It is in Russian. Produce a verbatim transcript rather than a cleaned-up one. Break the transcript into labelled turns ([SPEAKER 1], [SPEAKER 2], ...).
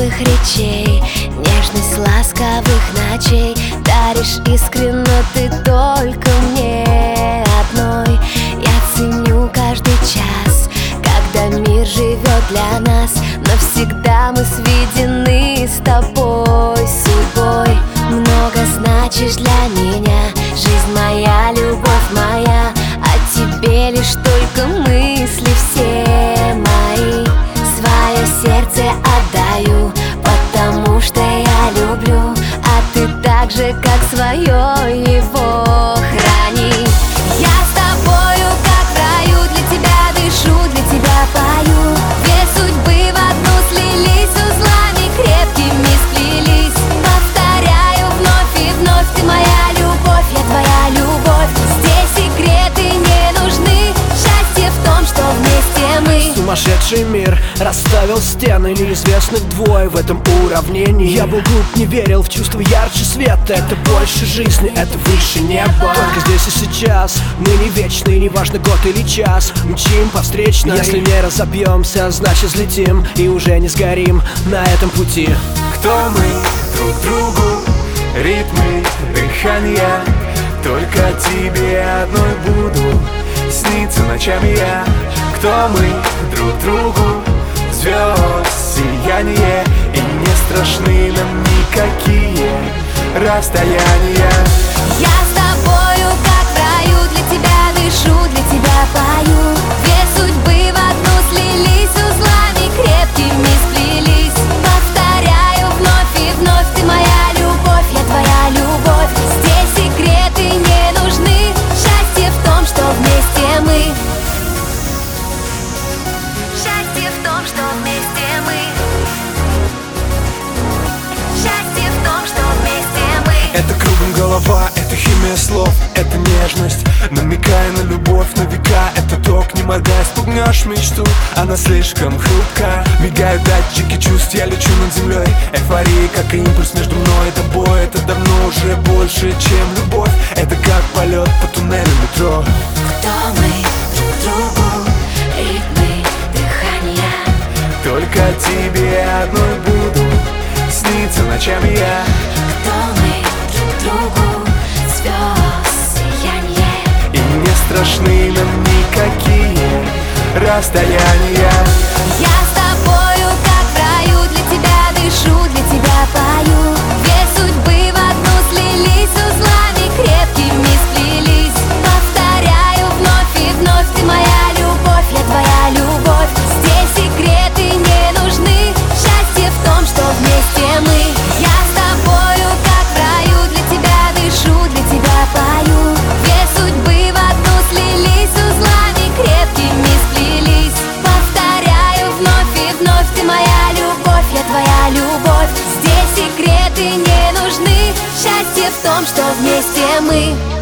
[SPEAKER 1] теплых речей, нежность ласковых ночей. Даришь искренно ты только мне одной. Я ценю каждый час, когда мир живет для нас. Навсегда мы сведены с тобой судьбой. Много значишь для меня, жизнь моя, любовь моя. О тебе лишь только мысли все мои. Свое сердце отдаю, потому что я люблю, а ты так же, как свое, его храни. Я с тобою, как в раю, для тебя дышу, для тебя пою. Две судьбы в одну слились, узлами крепкими сплелись. Повторяю вновь и вновь, ты моя любовь, я твоя любовь. Здесь секреты не нужны, счастье в том, что вместе мы.
[SPEAKER 2] Сумасшедший мир расставил стены, неизвестных двое в этом уравнении. Я был глуп, не верил в чувство ярче света. Это больше жизни, это выше неба. Только здесь и сейчас, мы не вечны, неважно год или час. Мчим по встречной. Если не разобьемся, значит взлетим и уже не сгорим на этом пути.
[SPEAKER 3] Кто мы друг другу, ритмы дыхания. Только тебе одной буду сниться ночами я. Кто мы друг другу, звезд сияние. И не страшны нам никакие расстояния.
[SPEAKER 1] Я с тобою, как в раю, для тебя дышу, для тебя пою. Две судьбы в одну слились, узлами крепкими сплелись. Повторяю вновь и вновь, ты моя любовь, я твоя любовь. Здесь секреты не нужны, счастье в том, что вместе мы. Счастье в том, что вместе мы. Счастье в том, что вместе мы.
[SPEAKER 3] Это кругом голова, это химия слов, это нежность, намекая на любовь на века. Это ток, не моргая, спугнешь мечту, она слишком хрупка. Мигают датчики чувств, я лечу над землей. Эйфория, как и импульс между мной и тобой. Это давно уже больше, чем любовь. Это как полет по туннелю метро.
[SPEAKER 1] Кто мы друг другу, ритмы дыхания.
[SPEAKER 3] Только тебе одной буду сниться ночами я.
[SPEAKER 1] Кто мы друг другу, звезд сияние.
[SPEAKER 3] И не страшны нам никакие расстояния.
[SPEAKER 1] Я с тобою, как в раю, для тебя дышу, для тебя пою. Две судьбы в одну слились, узлами крепкими сплелись. Повторяю вновь и вновь, ты моя любовь, я твоя любовь. Здесь секреты не нужны, счастье в том, что вместе мы. Я с тобою, как в раю, для тебя дышу, для тебя пою. Две судьбы в одну слились, узлами крепкими сплелись. Повторяю вновь и вновь, ты моя любовь, я твоя любовь. Здесь секреты не нужны, счастье в том, что вместе мы.